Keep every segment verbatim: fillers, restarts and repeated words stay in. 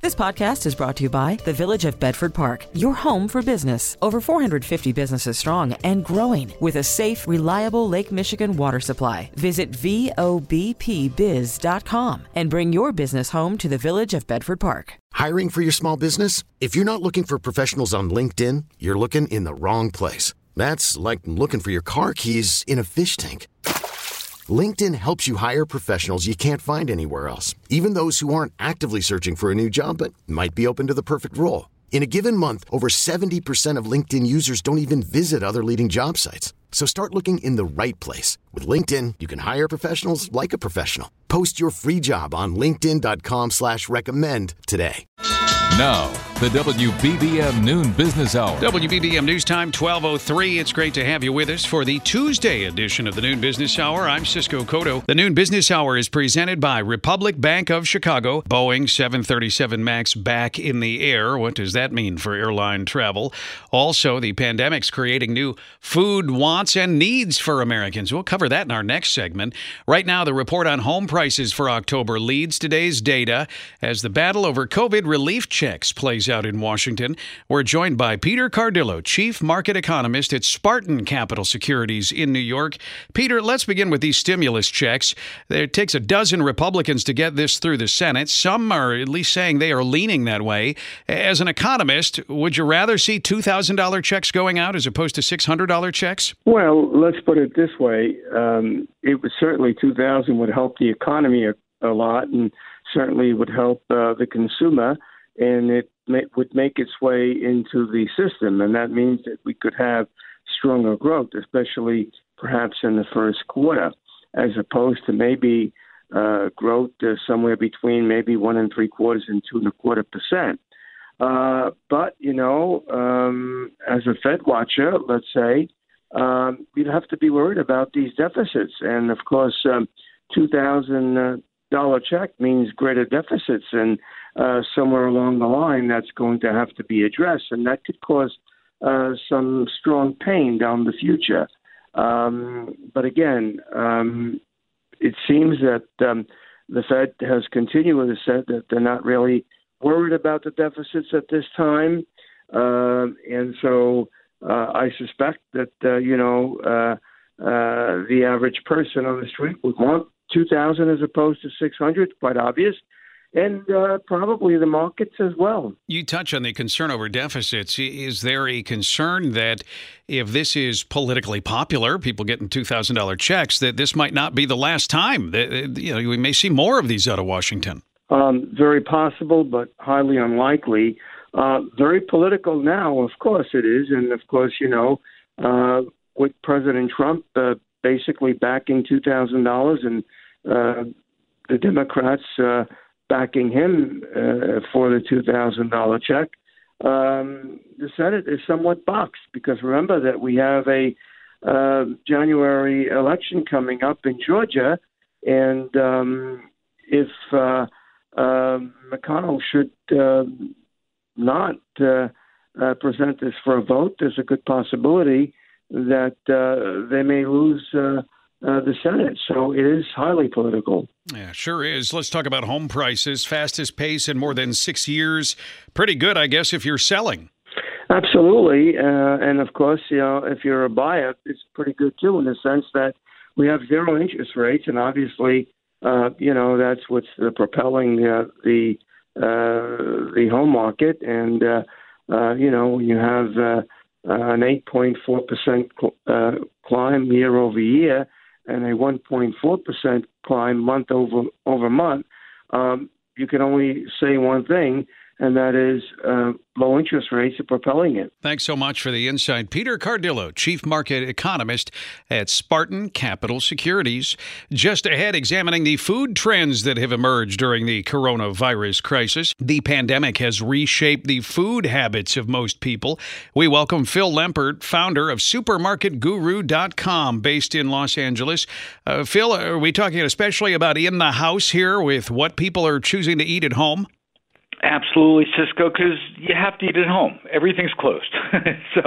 This podcast is brought to you by the Village of Bedford Park, your home for business. Over four hundred fifty businesses strong and growing with a safe, reliable Lake Michigan water supply. Visit V O B P biz dot com and bring your business home to the Village of Bedford Park. Hiring for your small business? If you're not looking for professionals on LinkedIn, you're looking in the wrong place. That's like looking for your car keys in a fish tank. LinkedIn helps you hire professionals you can't find anywhere else, even those who aren't actively searching for a new job but might be open to the perfect role. In a given month, over seventy percent of LinkedIn users don't even visit other leading job sites. So start looking in the right place. With LinkedIn, you can hire professionals like a professional. Post your free job on linkedin dot com slash recommend today. Now, the W B B M Noon Business Hour. W B B M News Time, twelve oh three. It's great to have you with us for the Tuesday edition of the Noon Business Hour. I'm Cisco Cotto. The Noon Business Hour is presented by Republic Bank of Chicago. Boeing seven thirty-seven MAX back in the air. What does that mean for airline travel? Also, the pandemic's creating new food wants and needs for Americans. We'll cover that in our next segment. Right now, the report on home prices for October leads today's data as the battle over COVID relief checks plays out in Washington. We're joined by Peter Cardillo, Chief Market Economist at Spartan Capital Securities in New York. Peter, let's begin with these stimulus checks. It takes a dozen Republicans to get this through the Senate. Some are at least saying they are leaning that way. As an economist, would you rather see two thousand dollars checks going out as opposed to six hundred dollars checks? Well, let's put it this way. Um, it would certainly two thousand would help the economy a, a lot, and certainly would help uh, the consumer. And it may, would make its way into the system. And that means that we could have stronger growth, especially perhaps in the first quarter, as opposed to maybe uh, growth uh, somewhere between maybe one and three quarters and two and a quarter percent. Uh, but, you know, um, as a Fed watcher, let's say, um, you'd have to be worried about these deficits. And, of course, um, two thousand dollars check means greater deficits. And Uh, somewhere along the line, that's going to have to be addressed, and that could cause uh, some strong pain down the future. Um, but again, um, it seems that um, the Fed has continually said that they're not really worried about the deficits at this time, uh, and so uh, I suspect that uh, you know uh, uh, the average person on the street would want two thousand as opposed to six hundred. Quite obvious. And uh, probably the markets as well. You touch on the concern over deficits. Is there a concern that if this is politically popular, people getting two thousand dollars checks, that this might not be the last time? That, you know, we may see more of these out of Washington. Um, very possible, but highly unlikely. Uh, very political now, of course it is. And, of course, you know, uh, with President Trump uh, basically backing two thousand dollars and uh, the Democrats uh, backing him uh, for the two thousand dollars check, um, the Senate is somewhat boxed because remember that we have a uh, January election coming up in Georgia, and um, if uh, uh, McConnell should uh, not uh, uh, present this for a vote, there's a good possibility that uh, they may lose uh, uh, the Senate. So it is highly political. Yeah, sure is. Let's talk about home prices. Fastest pace in more than six years. Pretty good, I guess, if you're selling. Absolutely. Uh, and, of course, you know, if you're a buyer, it's pretty good, too, in the sense that we have zero interest rates. And obviously, uh, you know, that's what's uh, propelling uh, the uh, the home market. And, uh, uh, you know, when you have uh, uh, an eight point four percent cl- uh, climb year over year, and a one point four percent climb month over over month, um, you can only say one thing, and that is uh, low interest rates are propelling it. Thanks so much for the insight. Peter Cardillo, Chief Market Economist at Spartan Capital Securities. Just ahead, examining the food trends that have emerged during the coronavirus crisis. The pandemic has reshaped the food habits of most people. We welcome Phil Lempert, founder of supermarket guru dot com, based in Los Angeles. Uh, Phil, are we talking especially about in the house here with what people are choosing to eat at home? Absolutely, Cisco, because you have to eat at home. Everything's closed. so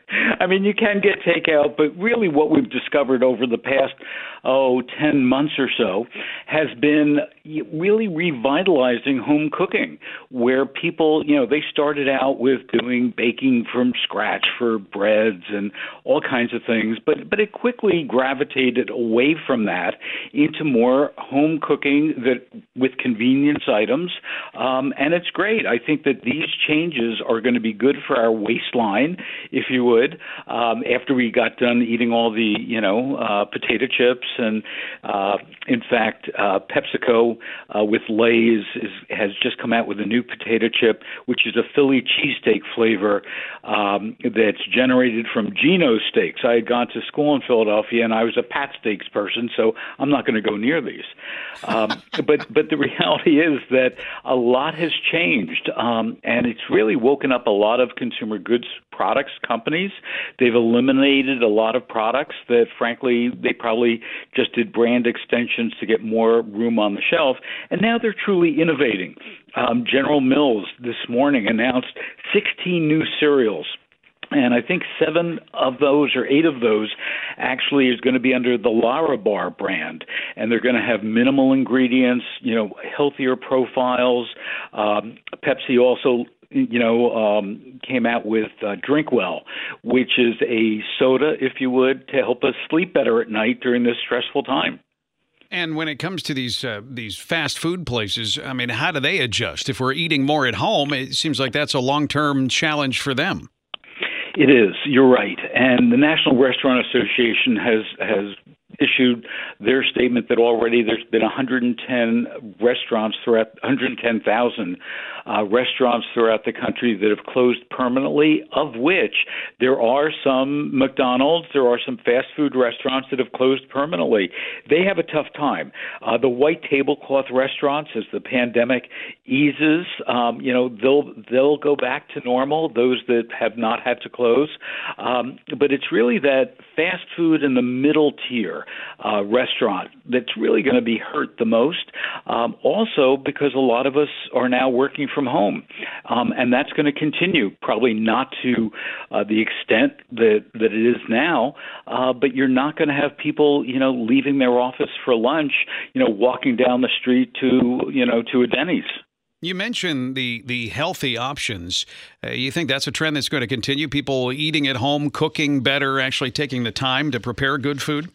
I mean, you can get takeout, but really what we've discovered over the past, oh, ten months or so has been really revitalizing home cooking, where people, you know, they started out with doing baking from scratch for breads and all kinds of things, but, but it quickly gravitated away from that into more home cooking that with convenience items, um, and it's great. I think that these changes are going to be good for our waistline, if you would. Um, after we got done eating all the, you know, uh, potato chips, and uh, in fact, uh, PepsiCo uh, with Lay's is, has just come out with a new potato chip, which is a Philly cheesesteak flavor um, that's generated from Geno's steaks. I had gone to school in Philadelphia, and I was a Pat Steaks person, so I'm not going to go near these. Um, but but the reality is that a lot has changed, um, and it's really woken up a lot of consumer goods products companies. They've eliminated a lot of products that, frankly, they probably just did brand extensions to get more room on the shelf, and now they're truly innovating. Um, General Mills this morning announced sixteen new cereals. And I think seven of those or eight of those actually is going to be under the Larabar brand. And they're going to have minimal ingredients, you know, healthier profiles. Um, Pepsi also, you know, um, came out with uh, Drinkwell, which is a soda, if you would, to help us sleep better at night during this stressful time. And when it comes to these uh, these fast food places, I mean, how do they adjust? If we're eating more at home, it seems like that's a long-term challenge for them. It is. You're right. And the National Restaurant Association has has issued their statement that already there's been one hundred ten restaurants throughout one hundred ten thousand uh, restaurants throughout the country that have closed permanently, of which there are some McDonald's, there are some fast food restaurants that have closed permanently. They have a tough time. Uh, the white tablecloth restaurants, as the pandemic eases, um, you know, they'll they'll go back to normal, those that have not had to close. Um, but it's really that fast food in the middle tier Uh, restaurant that's really going to be hurt the most. Um, also, because a lot of us are now working from home, um, and that's going to continue, probably not to uh, the extent that, that it is now, uh, but you're not going to have people, you know, leaving their office for lunch, you know, walking down the street to, you know, to a Denny's. You mentioned the, the healthy options. Uh, you think that's a trend that's going to continue? People eating at home, cooking better, actually taking the time to prepare good food?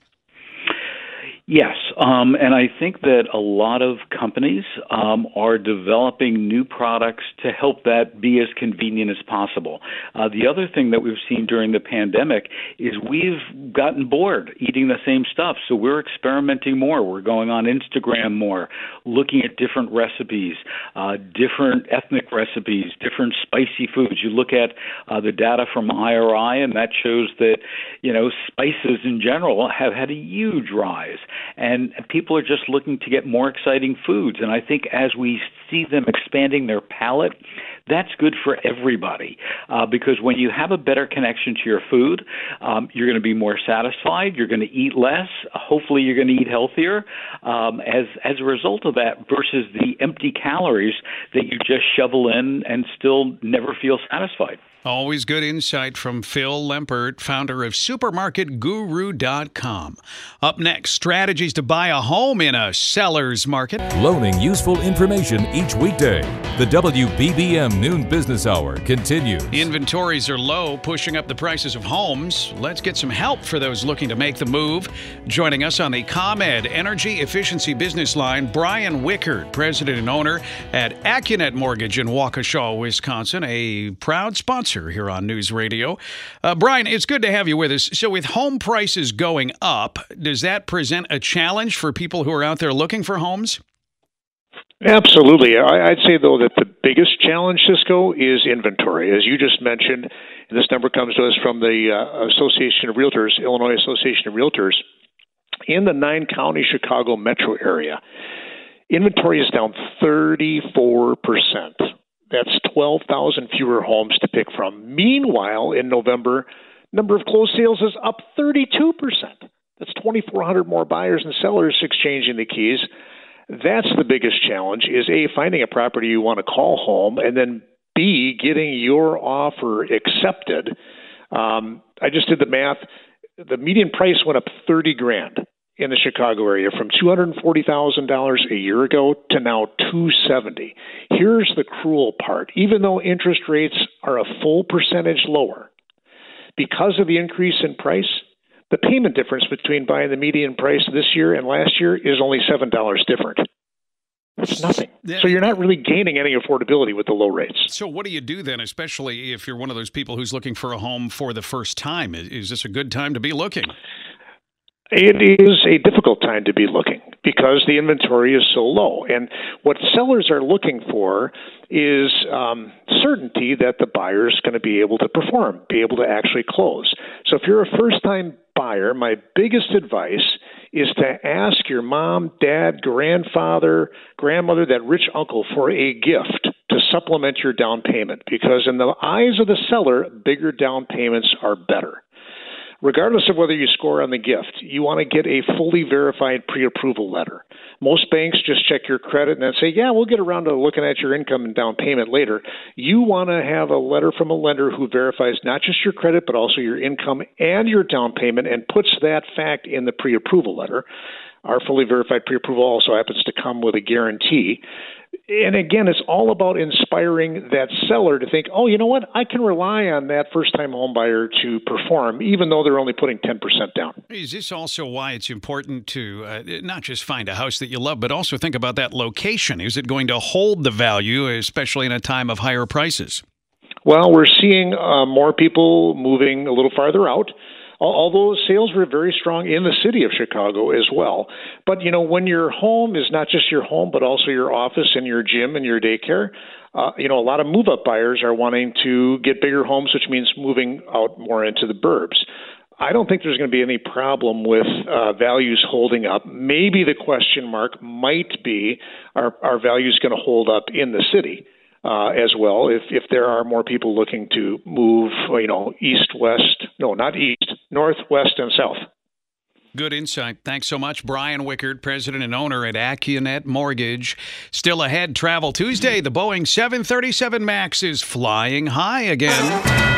Yes, um, and I think that a lot of companies um, are developing new products to help that be as convenient as possible. Uh, the other thing that we've seen during the pandemic is we've gotten bored eating the same stuff, so we're experimenting more. We're going on Instagram more, looking at different recipes, uh, different ethnic recipes, different spicy foods. You look at uh, the data from I R I, and that shows that, you know, spices in general have had a huge rise. And people are just looking to get more exciting foods. And I think as we see them expanding their palate, that's good for everybody. Uh, because when you have a better connection to your food, um, you're going to be more satisfied. You're going to eat less. Hopefully you're going to eat healthier um, as, as a result of that versus the empty calories that you just shovel in and still never feel satisfied. Always good insight from Phil Lempert, founder of supermarket guru dot com. Up next, strategies to buy a home in a seller's market. Loaning useful information each weekday. The W B B M Noon Business Hour continues. Inventories are low, pushing up the prices of homes. Let's get some help for those looking to make the move. Joining us on the ComEd Energy Efficiency Business Line, Brian Wickard, president and owner at Accunet Mortgage in Waukesha, Wisconsin, a proud sponsor here on News Radio. Uh, Brian, it's good to have you with us. So with home prices going up, does that present a challenge for people who are out there looking for homes? Absolutely. I'd say, though, that the biggest challenge, Cisco, is inventory. As you just mentioned, and this number comes to us from the uh, Association of Realtors, Illinois Association of Realtors, in the nine-county Chicago metro area, inventory is down thirty-four percent. That's twelve thousand fewer homes to pick from. Meanwhile, in November, number of closed sales is up thirty-two percent. That's twenty-four hundred more buyers and sellers exchanging the keys. That's the biggest challenge is, A, finding a property you want to call home, and then, B, getting your offer accepted. Um, I just did the math. The median price went up thirty grand in the Chicago area from two hundred forty thousand dollars a year ago to now two hundred seventy thousand dollars. Here's the cruel part. Even though interest rates are a full percentage lower, because of the increase in price, the payment difference between buying the median price this year and last year is only seven dollars different. It's nothing. So you're not really gaining any affordability with the low rates. So what do you do then, especially if you're one of those people who's looking for a home for the first time? Is this a good time to be looking? It is a difficult time to be looking because the inventory is so low. And what sellers are looking for is um, certainty that the buyer is going to be able to perform, be able to actually close. So if you're a first-time buyer, my biggest advice is to ask your mom, dad, grandfather, grandmother, that rich uncle for a gift to supplement your down payment, because in the eyes of the seller, bigger down payments are better. Regardless of whether you score on the gift, you want to get a fully verified pre-approval letter. Most banks just check your credit and then say, yeah, we'll get around to looking at your income and down payment later. You want to have a letter from a lender who verifies not just your credit, but also your income and your down payment and puts that fact in the pre-approval letter. Our fully verified pre-approval also happens to come with a guarantee. And again, it's all about inspiring that seller to think, oh, you know what? I can rely on that first-time home buyer to perform, even though they're only putting ten percent down. Is this also why it's important to uh, not just find a house that you love, but also think about that location? Is it going to hold the value, especially in a time of higher prices? Well, we're seeing uh, more people moving a little farther out. Although sales were very strong in the city of Chicago as well. But, you know, when your home is not just your home, but also your office and your gym and your daycare, uh, you know, a lot of move-up buyers are wanting to get bigger homes, which means moving out more into the burbs. I don't think there's going to be any problem with uh, values holding up. Maybe the question mark might be, are, are values going to hold up in the city? Uh, as well, if if there are more people looking to move, you know, east, west, no, not east, north, west, and south. Good insight. Thanks so much. Brian Wickert, president and owner at Accunet Mortgage. Still ahead, Travel Tuesday. The Boeing seven thirty-seven MAX is flying high again.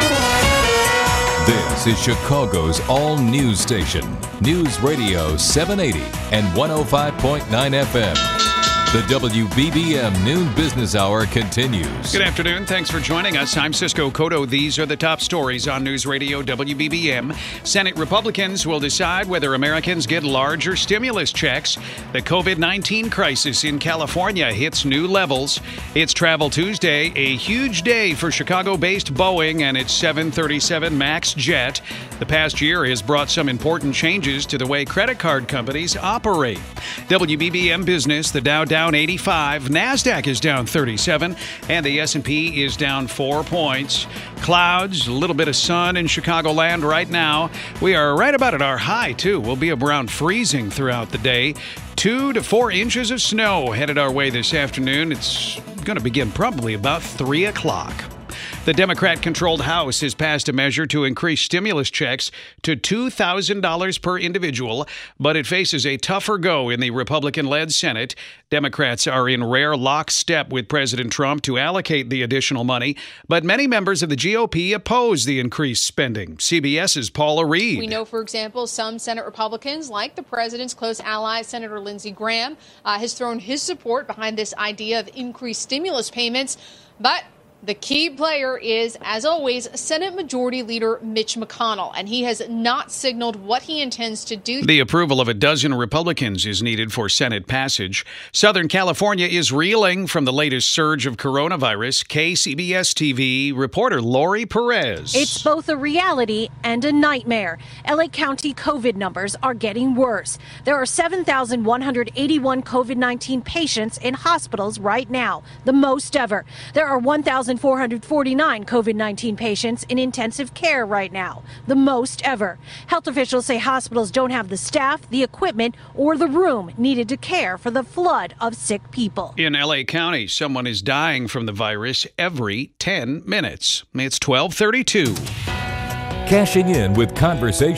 This is Chicago's all-news station, News Radio seven eighty and one oh five point nine F M. The W B B M Noon Business Hour continues. Good afternoon. Thanks for joining us. I'm Cisco Cotto. These are the top stories on News Radio W B B M. Senate Republicans will decide whether Americans get larger stimulus checks. The COVID nineteen crisis in California hits new levels. It's Travel Tuesday, a huge day for Chicago-based Boeing and its seven thirty-seven MAX jet. The past year has brought some important changes to the way credit card companies operate. W B B M Business, the Dow down eighty-five, NASDAQ is down thirty-seven, and the S and P is down four points. Clouds, a little bit of sun in Chicagoland right now. We are right about at our high, too. We'll be around freezing throughout the day. Two to four inches of snow headed our way this afternoon. It's going to begin probably about three o'clock. The Democrat-controlled House has passed a measure to increase stimulus checks to two thousand dollars per individual, but it faces a tougher go in the Republican-led Senate. Democrats are in rare lockstep with President Trump to allocate the additional money, but many members of the G O P oppose the increased spending. CBS's Paula Reed. We know, for example, some Senate Republicans, like the president's close ally, Senator Lindsey Graham, uh, has thrown his support behind this idea of increased stimulus payments, but the key player is, as always, Senate Majority Leader Mitch McConnell, and he has not signaled what he intends to do. The approval of a dozen Republicans is needed for Senate passage. Southern California is reeling from the latest surge of coronavirus. K C B S T V reporter Lori Perez. It's both a reality and a nightmare. L A County COVID numbers are getting worse. There are seven thousand one hundred eighty-one COVID nineteen patients in hospitals right now, the most ever. There are one thousand four hundred forty-nine COVID nineteen patients in intensive care right now, the most ever. Health officials say hospitals don't have the staff, the equipment, or the room needed to care for the flood of sick people. In L A County, someone is dying from the virus every ten minutes. It's twelve thirty-two. Cashing in with conversation.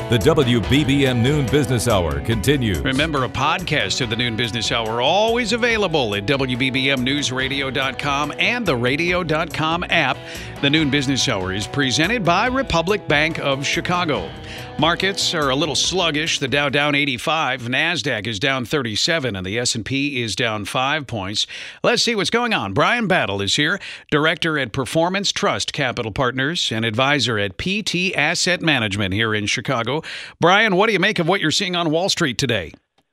The W B B M Noon Business Hour continues. Remember, a podcast of the Noon Business Hour always available at W B B M news radio dot com and the radio dot com app. The Noon Business Hour is presented by Republic Bank of Chicago. Markets are a little sluggish. The Dow down eighty-five, NASDAQ is down thirty-seven, and the S and P is down five points. Let's see what's going on. Brian Battle is here, Director at Performance Trust Capital Partners and Advisor at P T Asset Management here in Chicago. Brian, what do you make of what you're seeing on Wall Street today?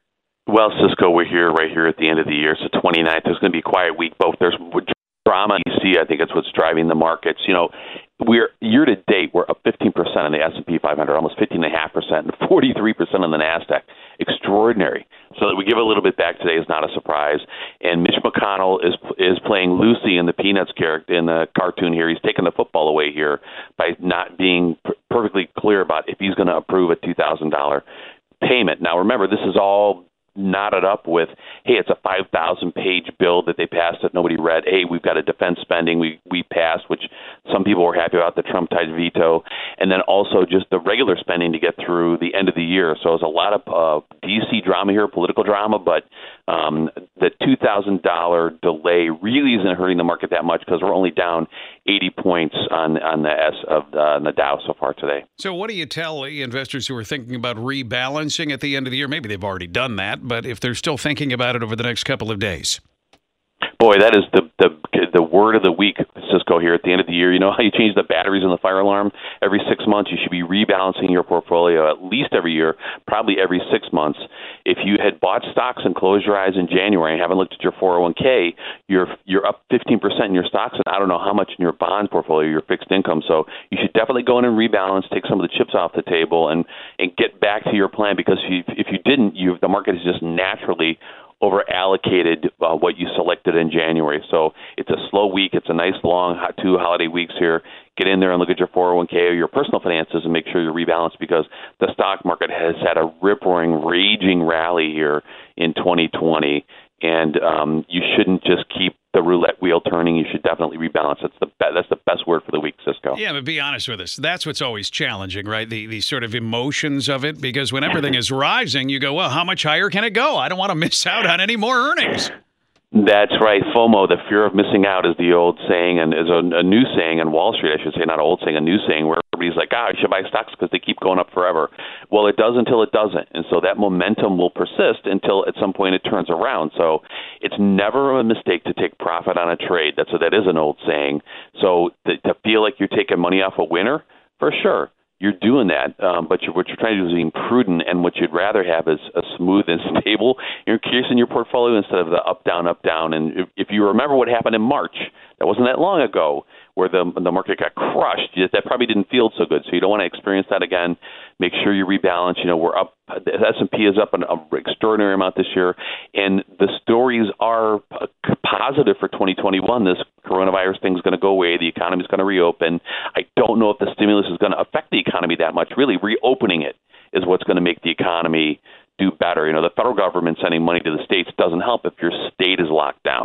Well, Cisco, we're here right here at the end of the year. So twenty-ninth, there's going to be a quiet week. Both there's drama in D C. I think it's what's driving the markets. You know, we're year to date, we're up fifteen percent on the S and P five hundred, almost fifteen point five percent, and forty-three percent on the NASDAQ. Extraordinary. So that we give a little bit back today is not a surprise. And Mitch McConnell is is playing Lucy in the Peanuts character in the cartoon here. He's taking the football away here by not being p- perfectly clear about if he's going to approve a two thousand dollars payment. Now, remember, this is all knotted up with, hey, it's a five thousand page bill that they passed that nobody read. Hey, we've got a defense spending we, we passed, which some people were happy about, the Trump-type veto, and then also just the regular spending to get through the end of the year. So there's a lot of uh, D C drama here, political drama, but um, the two thousand dollars delay really isn't hurting the market that much because we're only down eighty points on, on the S of the, on the Dow so far today. So what do you tell investors who are thinking about rebalancing at the end of the year? Maybe they've already done that, but if they're still thinking about it over the next couple of days? Boy, that is the the the word of the week, Cisco, here at the end of the year. You know how you change the batteries in the fire alarm? Every six months, you should be rebalancing your portfolio at least every year, probably every six months. If you had bought stocks and closed your eyes in January and haven't looked at your four oh one k, you're you're up fifteen percent in your stocks, and I don't know how much in your bond portfolio, your fixed income. So you should definitely go in and rebalance, take some of the chips off the table, and, and get back to your plan, because if you, if you didn't, you the market is just naturally over allocated uh, what you selected in January. So it's a slow week. It's a nice long hot two holiday weeks here. Get in there and look at your four oh one k or your personal finances and make sure you're rebalanced, because the stock market has had a rip-roaring, raging rally here in twenty twenty. And um, you shouldn't just keep the roulette wheel turning. You should definitely rebalance. That's the be- that's the best word for the week, Cisco. Yeah, but be honest with us. That's what's always challenging, right? The the sort of emotions of it, because when everything is rising, you go, well, how much higher can it go? I don't want to miss out on any more earnings. That's right. FOMO, the fear of missing out, is the old saying, and is a, a new saying on Wall Street, I should say, not an old saying, a new saying, where everybody's like, ah, I should buy stocks because they keep going up forever. Well, it does until it doesn't. And so that momentum will persist until at some point it turns around. So it's never a mistake to take profit on a trade. That's a, that is an old saying. So to, to feel like you're taking money off a winner, for sure, you're doing that, um, but you're, what you're trying to do is being prudent, and what you'd rather have is a smooth and stable increase in your portfolio instead of the up, down, up, down. And if, if you remember what happened in March, that wasn't that long ago, where the the market got crushed, that probably didn't feel so good. So you don't want to experience that again. Make sure you rebalance. You know, we're up. The S and P is up an extraordinary amount this year, and the stories are positive for twenty twenty-one. This coronavirus thing is going to go away. The economy is going to reopen. I don't know if the stimulus is going to affect the economy that much. Really, reopening it is what's going to make the economy do better. You know, the federal government sending money to the states doesn't help if your state is locked down.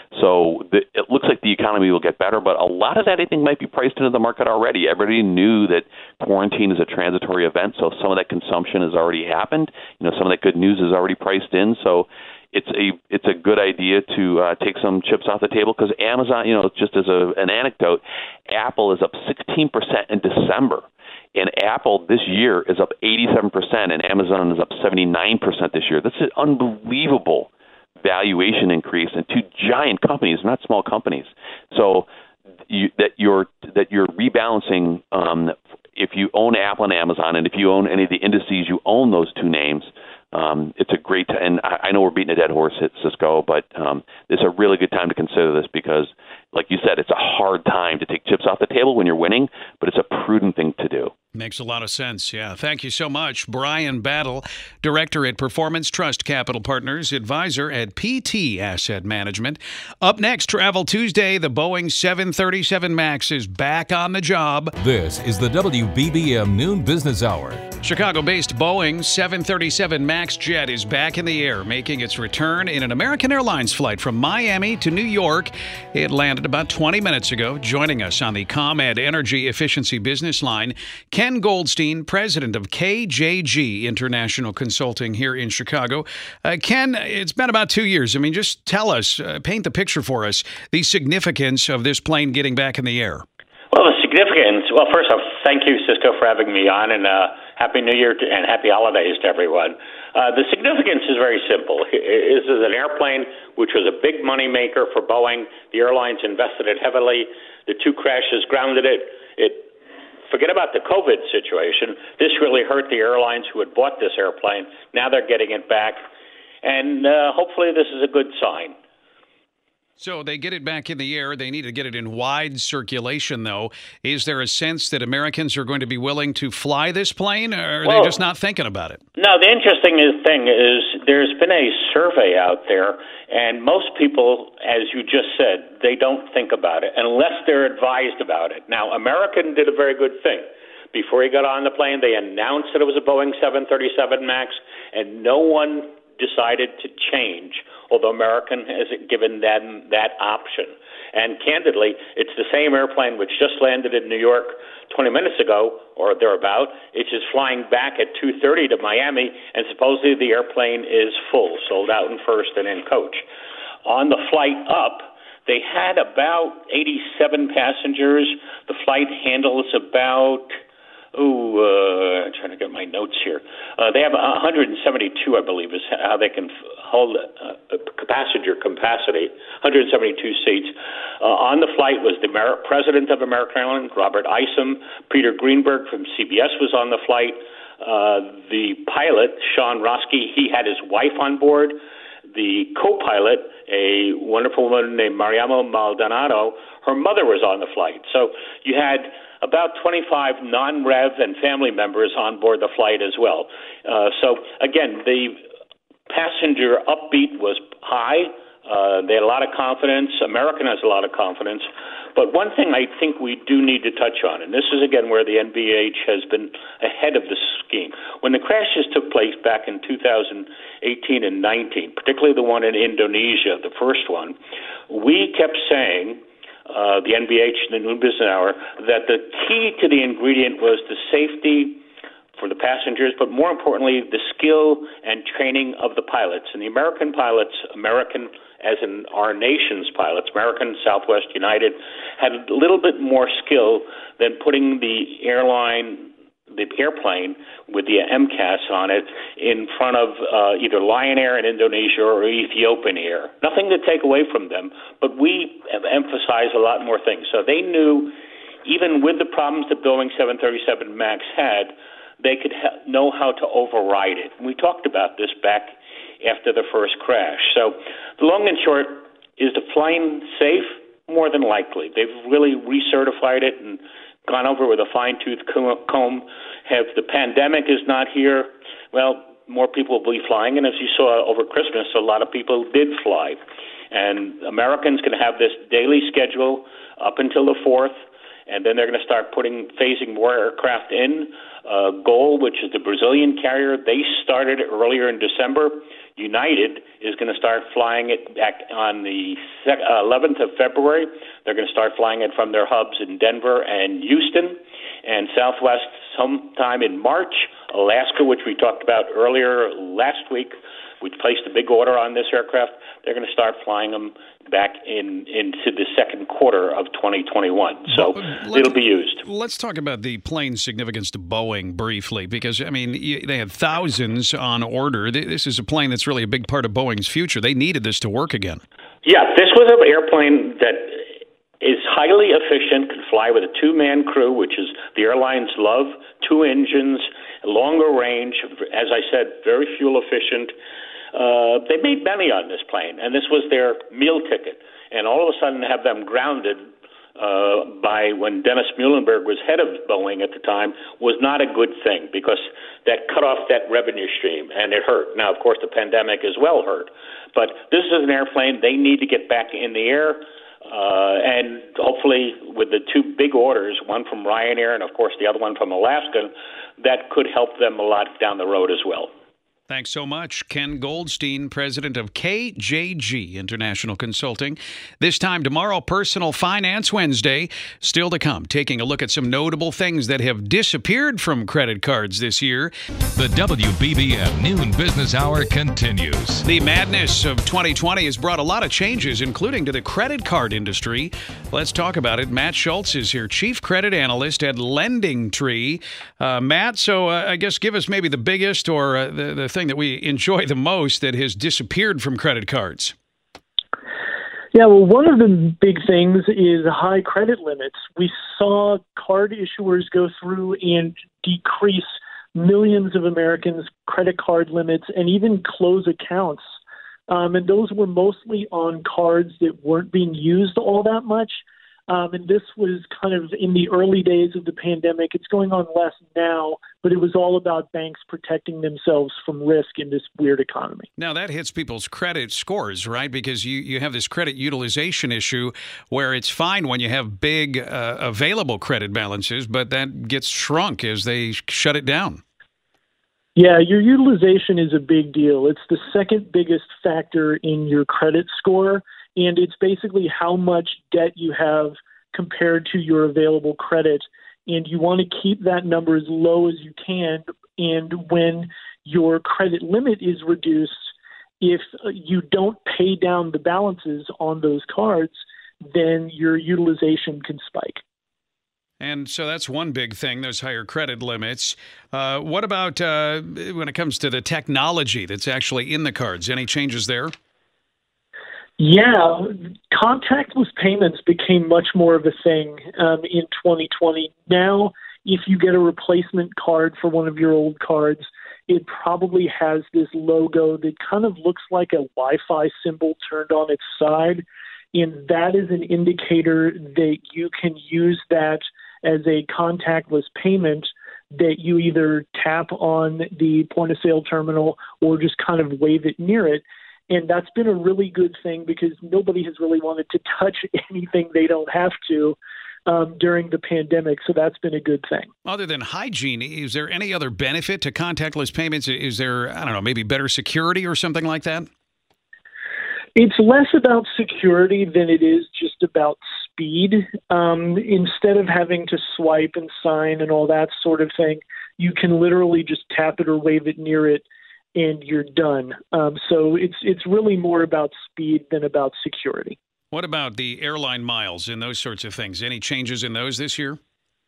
So the, it looks like the economy will get better, but a lot of that, I think, might be priced into the market already. Everybody knew that quarantine is a transitory event, so some of that consumption has already happened. You know, some of that good news is already priced in. So it's a it's a good idea to uh, take some chips off the table, because Amazon, you know, just as a, an anecdote, Apple is up sixteen percent in December. And Apple this year is up eighty-seven percent, and Amazon is up seventy-nine percent this year. That's an unbelievable valuation increase in two giant companies, not small companies. So you, that you're that you're rebalancing. Um, if you own Apple and Amazon, and if you own any of the indices, you own those two names. Um, it's a great time, and I, I know we're beating a dead horse at Cisco, but um, it's a really good time to consider this, because, like you said, it's a hard time to take chips off the table when you're winning, but it's a prudent thing to do. Makes a lot of sense, yeah. Thank you so much. Brian Battle, Director at Performance Trust Capital Partners, Advisor at P T Asset Management. Up next, Travel Tuesday, the Boeing seven thirty-seven MAX is back on the job. This is the W B B M Noon Business Hour. Chicago-based Boeing seven thirty-seven MAX jet is back in the air, making its return in an American Airlines flight from Miami to New York. It landed about twenty minutes ago. Joining us on the ComEd Energy Efficiency Business Line, Ken Ken Goldstein, president of K J G International Consulting here in Chicago. Uh, Ken, it's been about two years. I mean, just tell us, uh, paint the picture for us, the significance of this plane getting back in the air. Well, the significance, well, first off, thank you, Cisco, for having me on, and uh, Happy New Year to, and Happy Holidays to everyone. Uh, the significance is very simple. This is an airplane which was a big money maker for Boeing. The airlines invested it heavily. The two crashes grounded it. It forget about the COVID situation. This really hurt the airlines who had bought this airplane. Now they're getting it back, and uh, hopefully this is a good sign. So they get it back in the air. They need to get it in wide circulation, though. Is there a sense that Americans are going to be willing to fly this plane, or are well, they just not thinking about it? No, the interesting thing is there's been a survey out there, and most people, as you just said, they don't think about it unless they're advised about it. Now, American did a very good thing. Before he got on the plane, they announced that it was a Boeing seven thirty-seven MAX, and no one decided to change, although American has given them that option. And candidly, it's the same airplane which just landed in New York twenty minutes ago, or thereabout. It's just flying back at two thirty to Miami, and supposedly the airplane is full, sold out in first and in coach. On the flight up, they had about eighty-seven passengers. The flight handles about... Oh, uh, I'm trying to get my notes here. Uh, they have one hundred seventy-two, I believe, is how they can hold uh, passenger capacity, one hundred seventy-two seats. Uh, on the flight was the Amer- president of American Airlines, Robert Isom. Peter Greenberg from C B S was on the flight. Uh, the pilot, Sean Roski, he had his wife on board. The co-pilot, a wonderful woman named Mariamo Maldonado, her mother was on the flight. So you had about twenty-five non-rev and family members on board the flight as well. Uh, so, again, the passenger upbeat was high. Uh, they had a lot of confidence. American has a lot of confidence. But one thing I think we do need to touch on, and this is, again, where the N B H has been ahead of the scheme. When the crashes took place back in two thousand eighteen and nineteen, particularly the one in Indonesia, the first one, we kept saying, Uh, the N B H, the Noon Business Hour, that the key to the ingredient was the safety for the passengers, but more importantly, the skill and training of the pilots. And the American pilots, American as in our nation's pilots, American, Southwest, United, had a little bit more skill than putting the airline, the airplane with the M C A S on it in front of uh, either Lion Air in Indonesia or Ethiopian Air. Nothing to take away from them, but we emphasize a lot more things. So they knew, even with the problems that Boeing seven thirty-seven MAX had, they could ha- know how to override it. And we talked about this back after the first crash. So the long and short, is the plane safe? More than likely. They've really recertified it and gone over with a fine-tooth comb. Have the pandemic is not here, well, more people will be flying. And as you saw over Christmas, a lot of people did fly. And Americans can have this daily schedule up until the fourth, and then they're going to start putting phasing more aircraft in. Uh, Gol, which is the Brazilian carrier, they started earlier in December. United is going to start flying it back on the eleventh of February. They're going to start flying it from their hubs in Denver and Houston, and Southwest sometime in March. Alaska, which we talked about earlier last week, we placed a big order on this aircraft. They're going to start flying them back in into the second quarter of twenty twenty-one. So well, it'll be used. Let's talk about the plane's significance to Boeing briefly, because, I mean, they had thousands on order. This is a plane that's really a big part of Boeing's future. They needed this to work again. Yeah, this was an airplane that is highly efficient, can fly with a two-man crew, which is the airlines love, two engines, longer range, as I said, very fuel efficient. Uh, they made money on this plane, and this was their meal ticket. And all of a sudden have them grounded uh, by when Dennis Muhlenberg was head of Boeing at the time was not a good thing, because that cut off that revenue stream, and it hurt. Now, of course, the pandemic as well hurt. But this is an airplane they need to get back in the air. Uh, and hopefully with the two big orders, one from Ryanair and, of course, the other one from Alaska, that could help them a lot down the road as well. Thanks so much. Ken Goldstein, president of K J G International Consulting. This time tomorrow, Personal Finance Wednesday. Still to come, taking a look at some notable things that have disappeared from credit cards this year. The W B B M Noon Business Hour continues. The madness of twenty twenty has brought a lot of changes, including to the credit card industry. Let's talk about it. Matt Schultz is here, chief credit analyst at LendingTree. Uh, Matt, so uh, I guess give us maybe the biggest or uh, the, the thing that we enjoy the most that has disappeared from credit cards. Yeah, well, one of the big things is high credit limits. We saw card issuers go through and decrease millions of Americans' credit card limits and even close accounts. Um, and those were mostly on cards that weren't being used all that much. Um, and this was kind of in the early days of the pandemic. It's going on less now, but it was all about banks protecting themselves from risk in this weird economy. Now, that hits people's credit scores, right? Because you, you have this credit utilization issue where it's fine when you have big uh, available credit balances, but that gets shrunk as they shut it down. Yeah, your utilization is a big deal. It's the second biggest factor in your credit score. And it's basically how much debt you have compared to your available credit. And you want to keep that number as low as you can. And when your credit limit is reduced, if you don't pay down the balances on those cards, then your utilization can spike. And so that's one big thing, those higher credit limits. Uh, what about uh, when it comes to the technology that's actually in the cards? Any changes there? Yeah, contactless payments became much more of a thing um, in twenty twenty. Now, if you get a replacement card for one of your old cards, it probably has this logo that kind of looks like a Wi-Fi symbol turned on its side. And that is an indicator that you can use that as a contactless payment that you either tap on the point-of-sale terminal or just kind of wave it near it. And that's been a really good thing because nobody has really wanted to touch anything they don't have to um, during the pandemic. So that's been a good thing. Other than hygiene, is there any other benefit to contactless payments? Is there, I don't know, maybe better security or something like that? It's less about security than it is just about speed. Um, instead of having to swipe and sign and all that sort of thing, you can literally just tap it or wave it near it and you're done. Um, so it's it's really more about speed than about security. What about the airline miles and those sorts of things? Any changes in those this year?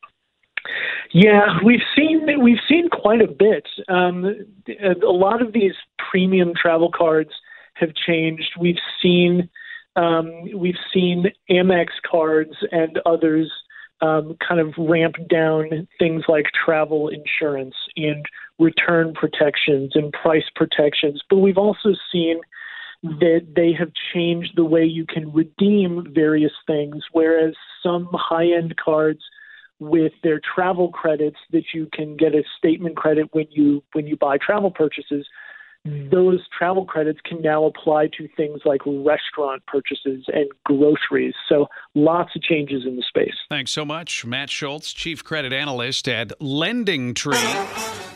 Yeah, we've seen we've seen quite a bit. Um, a lot of these premium travel cards have changed. We've seen um, we've seen Amex cards and others um, kind of ramp down things like travel insurance and return protections and price protections. But we've also seen that they have changed the way you can redeem various things, whereas some high-end cards with their travel credits that you can get a statement credit when you when you buy travel purchases, those travel credits can now apply to things like restaurant purchases and groceries. So lots of changes in the space. Thanks so much. Matt Schultz, Chief Credit Analyst at LendingTree.